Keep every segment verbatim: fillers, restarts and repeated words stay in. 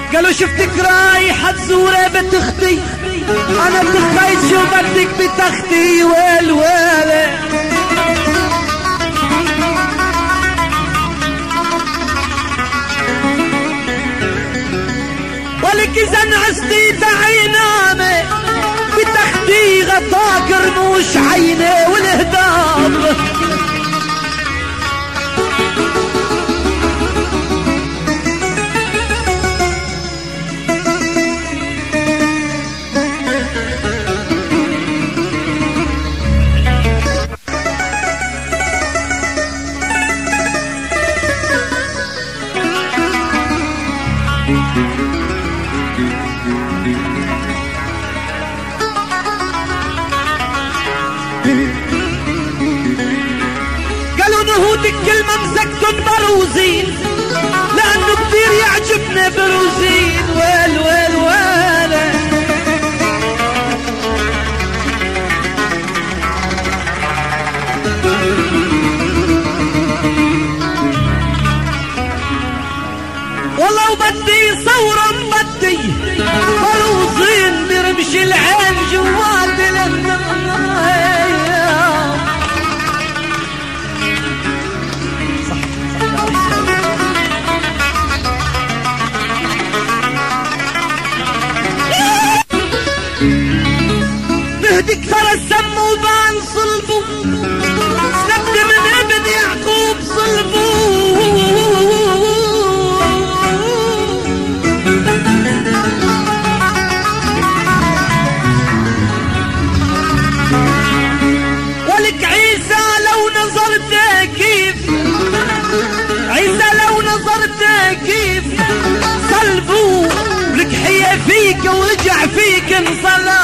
قالوا شفتك رايحة تزوري بنت اختي، انا بتخيل شو بدك بتختي ويل ويل. ولك اذا انعستي تعي نامي بتختي غطاك رموش عيني والهدام. قالوا نهودك كل ما مسكتن بروزين، لانه كثير يعجبني بروزين ويل ويل ويل. والله وبدي صورة بدي بروزين برمش العين جوات الانتظار. نهدك ترى السم وبان صلبه، سد من ابن يعقوب صلبه. ولك عيسى لو نظرت كيف، عيسى لو نظرت كيف صلبه، لك حيا فيك ورجع فيك انصلى.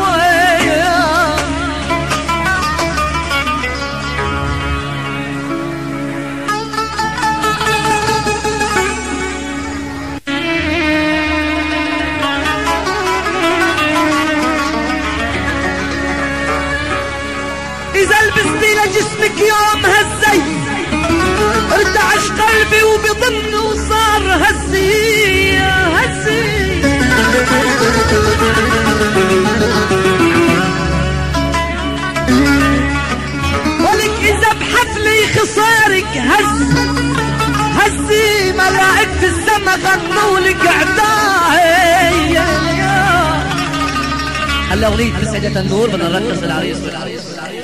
إذا لبستي لجسمك يوم هزي ارتعش قلبي وبضمنه وصار هزي هزي. ولك إذا بحفلي خصارك هز هزي، ملائكة السما غنوا لك عداي. هلا أغنية بسعدة النور بدنا نرقص العريس والعريس والعريس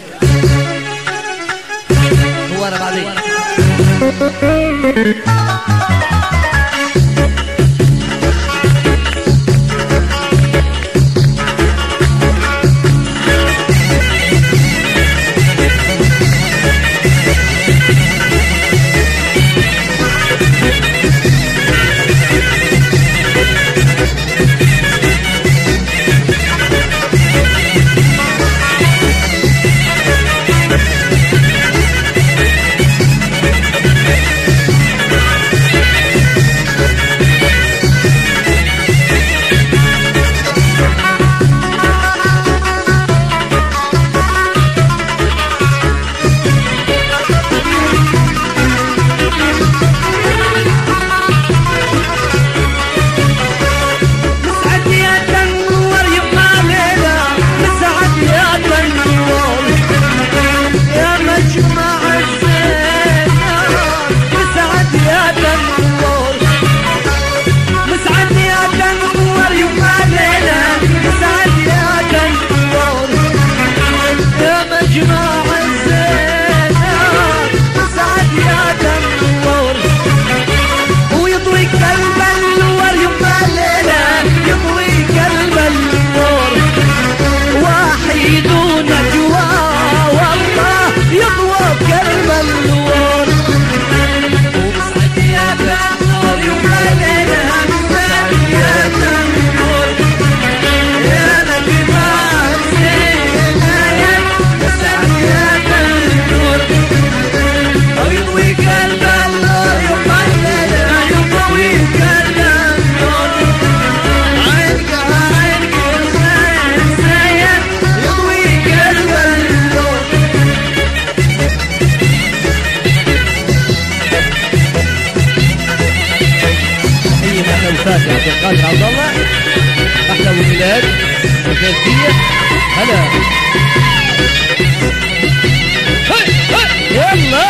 هو أنا بعدين. خاطر عبد الله احلى ابو ميلاد وفيزية هلا يلا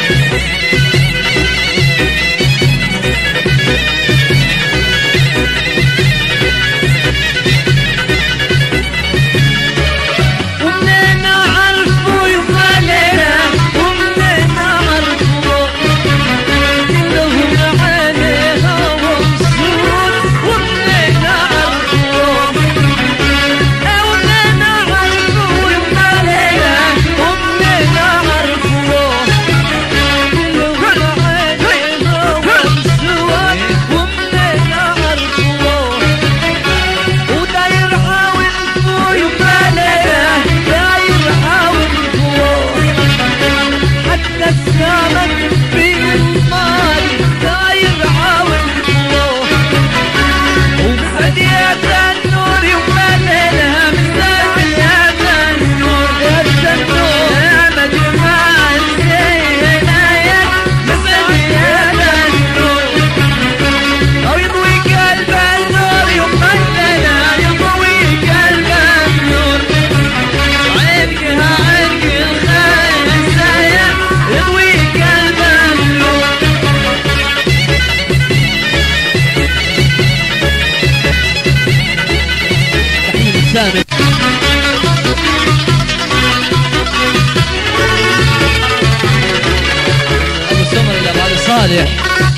صالح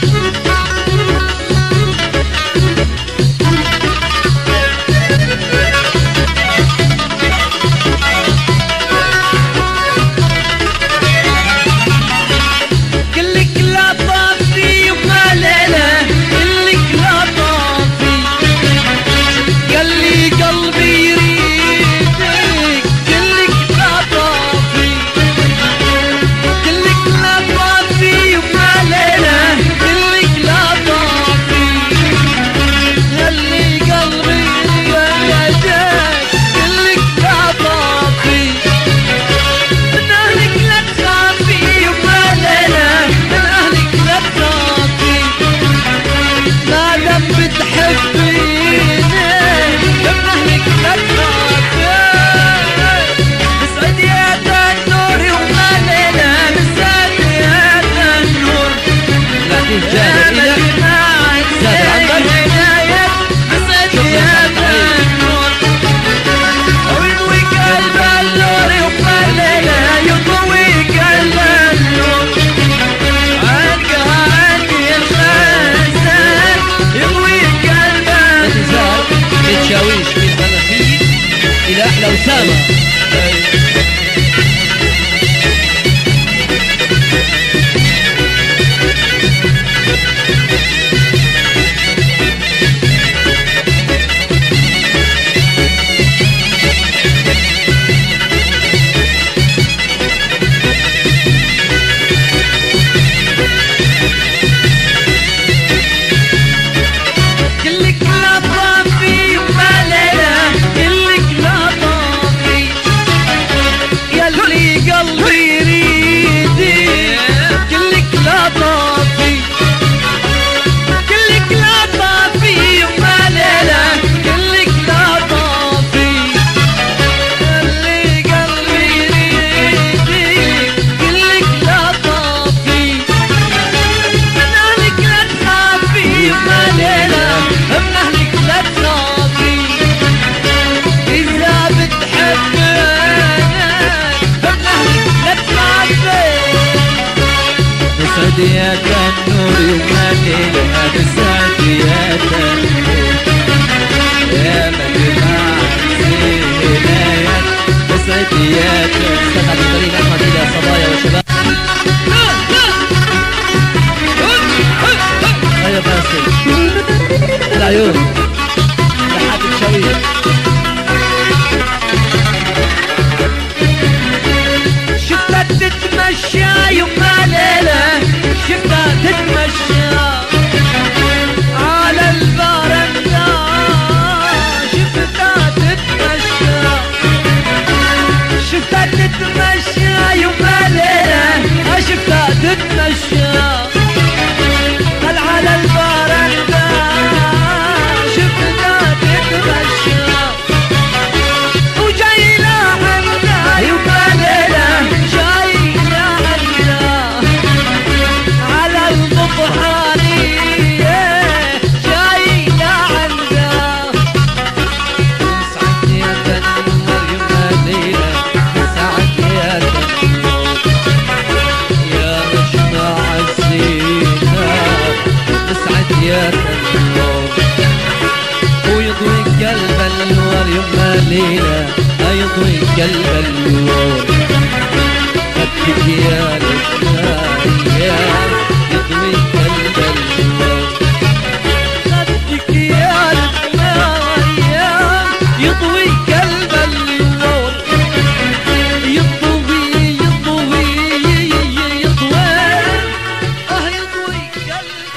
كلك لا طافي وما ليلة كلك لا طافي قال لي قلبي يريدك كلك لا طافي كلك لا طافي وما ليلة كلك لا طافي قال لي قلبي يريدك كلك لا طافي من أهلك لا تخافي وما ليلة من أهلك لا تخافي ما دام بتحبيني من أهلك لا تخافي بسعد يا النور وما ليلة بسعد يا النور لكن جاهل زاد عندك بسعد يا النور ويضوي قلب النور وما ليلة يضوي قلب النور عندها عندي الخزان يضوي قلب النور بتشاويش في الخلفية إلى أحلى أسامة كلك لا طافي وما ليلة كلك لا طافي ياللي قلبي يريدك كلك لا طافي كلك لا طافي وما ليلة كلك لا طافي ياللي قلبي يريدك كلك لا طافي من أهلك لا تخافي وما ليلة من أهلك لا تخافي إذا بتحبني من أهلك لا تخافي بسعد يا النور وما ليلة بسعد يا النور يا مجمع الزينات بسعد يا النور استاذ عبد الكريم أحمد إلى صبايا وشباب هيا باسل العيون لحد الشوية شفتها تتمشى يوم ليلة شفتها تتمشى على البرندة شفتها تتمشى شفتها تتمشى يوم ليلة شفتها تتمشى قال على البرندة قلب النور خدك يا الايام يطوي قلب النور خدك يا الايام يطوي قلب النور يطوي يطوي يطوي اه يطوي قلب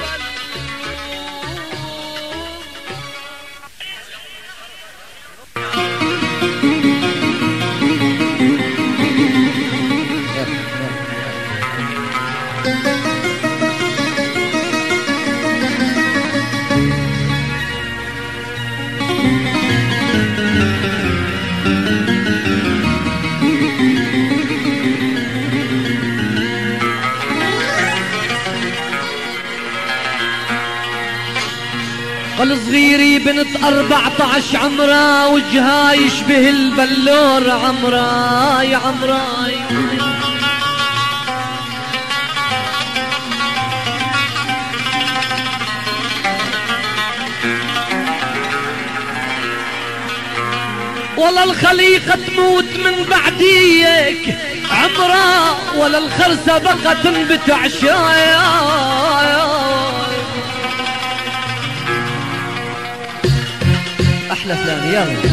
الصغيري بنت أربعطعش عمرها وجهها يشبه البلور عمرها يا عمرها ولا الخليقة تموت من بعديك عمرها ولا الخرسة بقى تنبت عشايا أحلى فلان يلا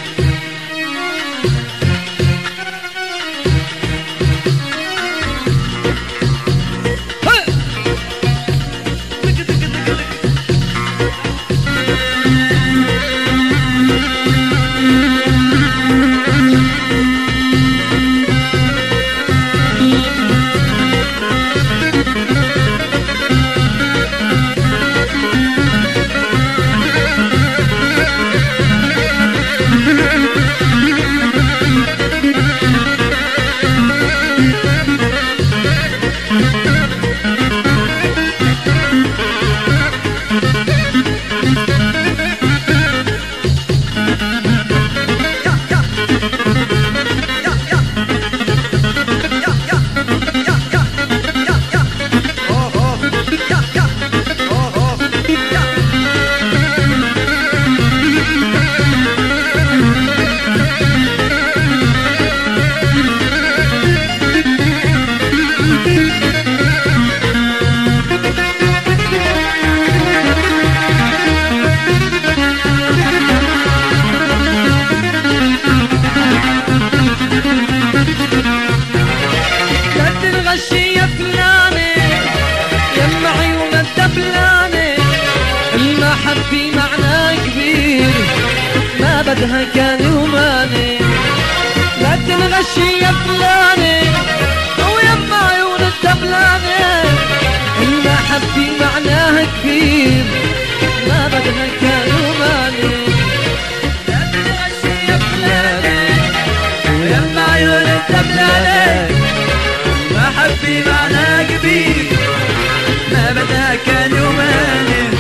بدها كان يوماني لا تنغشي يا فلاني ويما عيون الدبلاني المحبة معناها كبير ما بدها كان يوماني لا تنغشي يا فلاني ويما عيون الدبلاني المحبة معناها كبير ما بدها كان يوماني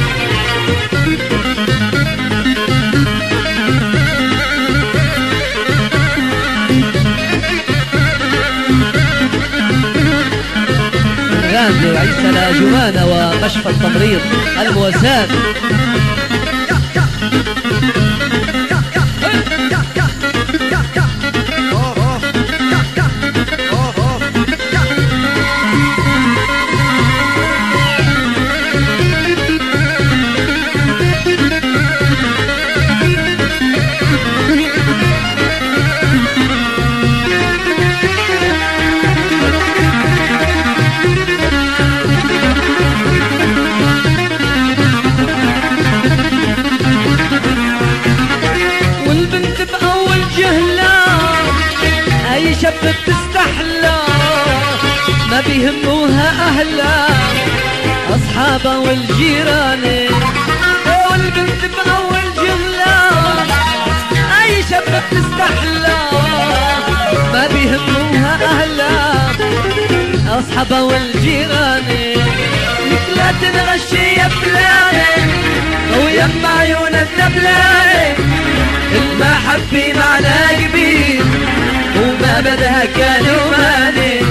عيسى لاجوانا ومشفى التمريض المواساة شبت تستحلى ما بيهموها أهلا أصحابها والجيران والبنت بأول جملة أي شبت تستحلى ما بيهموها أهلا أصحابها والجيران لا تنغشي يا فلاني ويما عيون الدبلاني المحبة معناها كبير وما بدها كان يوماني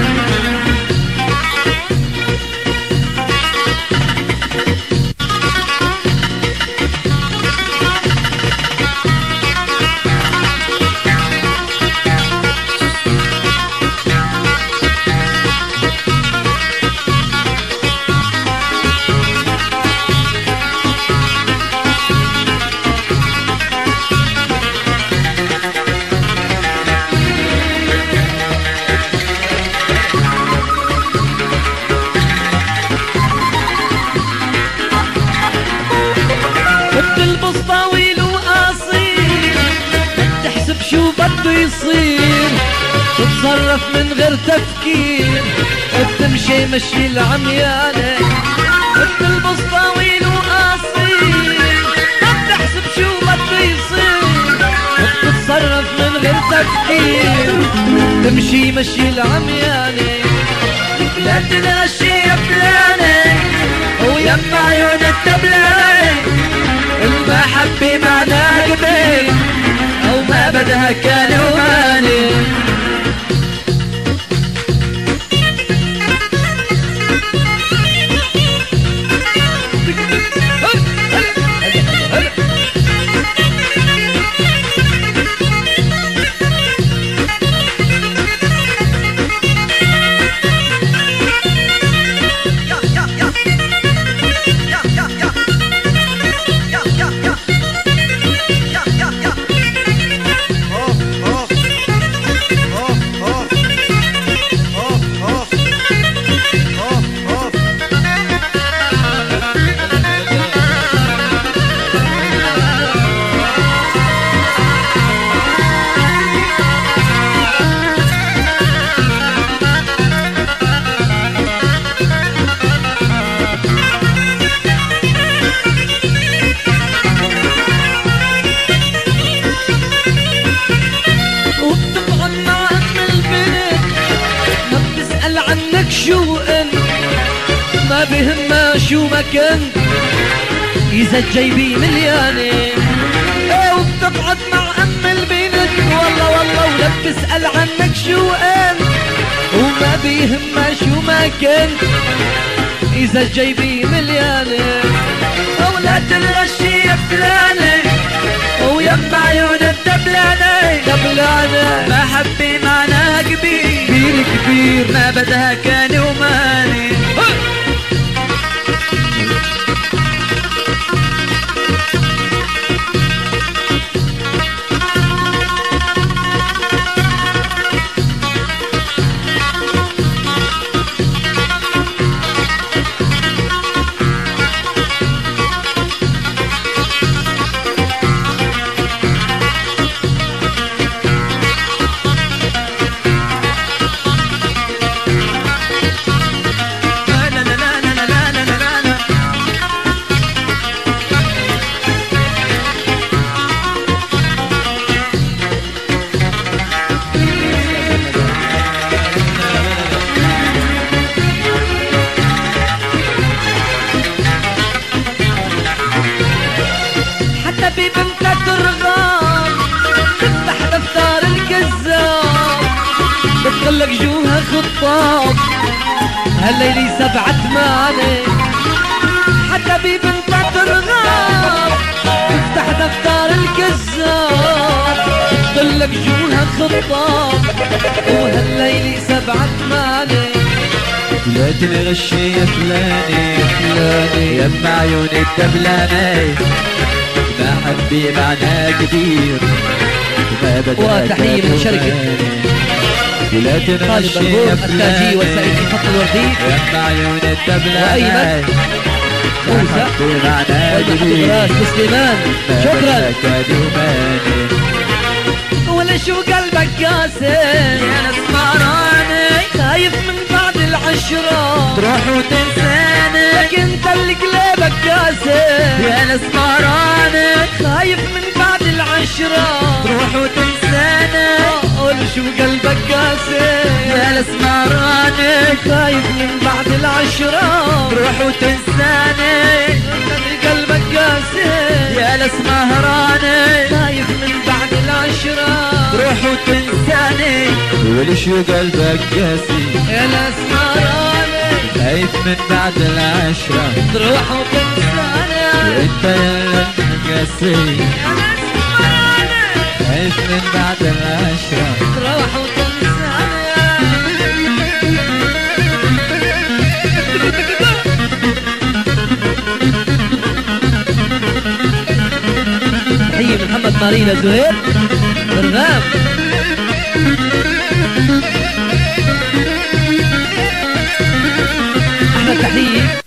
بتتصرف من غير تفكير، بتمشي مشي العميانة، بتلبس طويل وقصير، ما بتحسب شو بده يصير، بتتصرف من غير تفكير، تمشي مشي العميانة، لا تنغشي يا فلانة ويما عيون الدبلانة، المحبة معناها قبل أو ما بدها كان وماني. ما بهمها شو ما كنت إذا جايبي مليانة، ايه وبتقعد مع أم البنت والله والله ولا بتسأل عنك شو أنت، وما بيهمها شو ما كنت إذا جايبي مليانة، ولا تنغشي يا فلانة ويما عيون الدبلانة دبلانة، محبة معناها كبير كبير كبير ما بدها كان وماني. بتقلك جوها خطاب هالليلي سبعة ثمانية، حتى ببنتها ترغب تفتح دفتر الكذاب، بتقلك جوها خطاب وهالليلي سبعة ثمانية، لا تنغشي يا فلاني فلاني يما عيون الدبلانة، محبي معناه كبير ما بدها وتحية من شركة ولا تنغشي يا فلاني والسائل في خط الوردي يما عيون الدبلانة، محبي معناه كبير بسليمان. شكرا ولا شو قلبك قاسي يا نسمراني، خايف من بعد العشرة تروح وتنساني، لكن انت اللي قلبك قاسي يا نسمراني، خايف من بعد العشرة تروح وتنساني، قول شو قلبك قاسي يا نسمراني، خايف من بعد العشرة تروح وتنساني، قلبك قاسي يا الاسمهراني، خايف من بعد العشرة تروح وتنساني، وليش قلبك قاسي يا الاسمراني، خايف من بعد العشرة تروح وتنساني، وانت يا قاسي يا الاسمراني، خايف من بعد العشرة تروح وتنساني. تحية من محمد مارينا زهير برغام. أحلى تحية.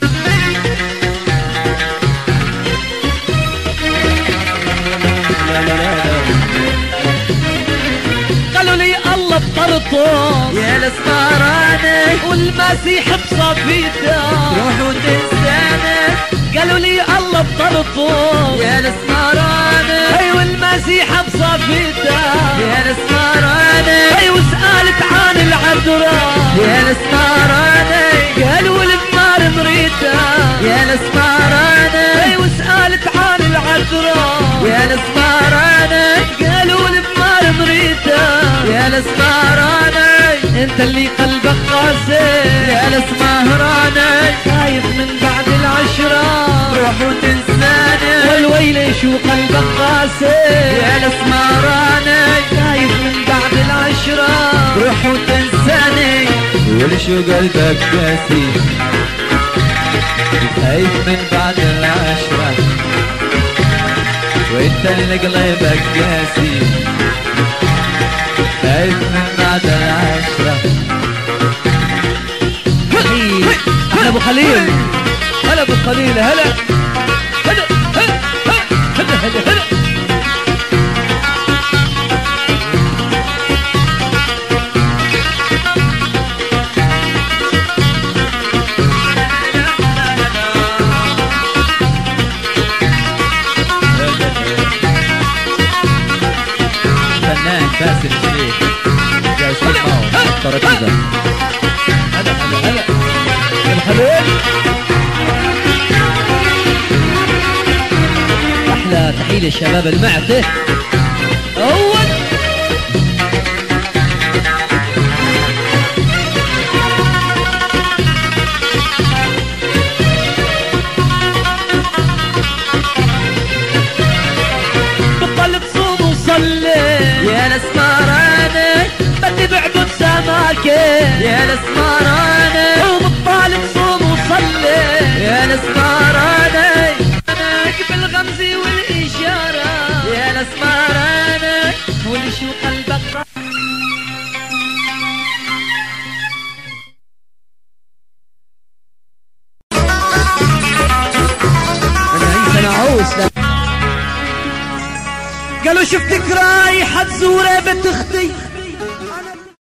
قالوا لي الله بطر بطرطوس يا الاسمراني والمسيح بصفيته تروح وتنساني قالوا لي الله بطرطوس يا الاسمراني اي والمسيح بصفيته يا الاسمراني اي وسألت عن العذراء يا الاسمراني قالوا البمار مريته يا الاسمراني اي وسألت عن العذراء يا الاسمراني قالوا البمار مريته يا الاسمراني انت اللي قلبك قاسي يا الاسمراني خايف من بعد العشرة تروح وتنساني والويل شو قلبك قاسي يا الاسمراني خايف من بعد العشرة تروح وتنساني ولشو قلبك قاسي خايف من بعد العشرة وانت اللي قلبك قاسي خايف من بعد العشرة. هلا ابو خليل هلا ابو خليل هلا هلا هلا هلا هلا هلا فنان باسل الشريف جالسين معه الترابيزة. هلا هلا هلا الخليل احلى تحيه للشباب المعته اول بطل تصوم وصلي يا الاسمراني بدي بعبد سماكه يا الاسمراني وبطال تصوم وصلي يا الاسمراني بالغمز والإشارة يا الاسمراني ولشو قلبك أنا عوس قالوا شفتك رايحة تزوري بنت اختي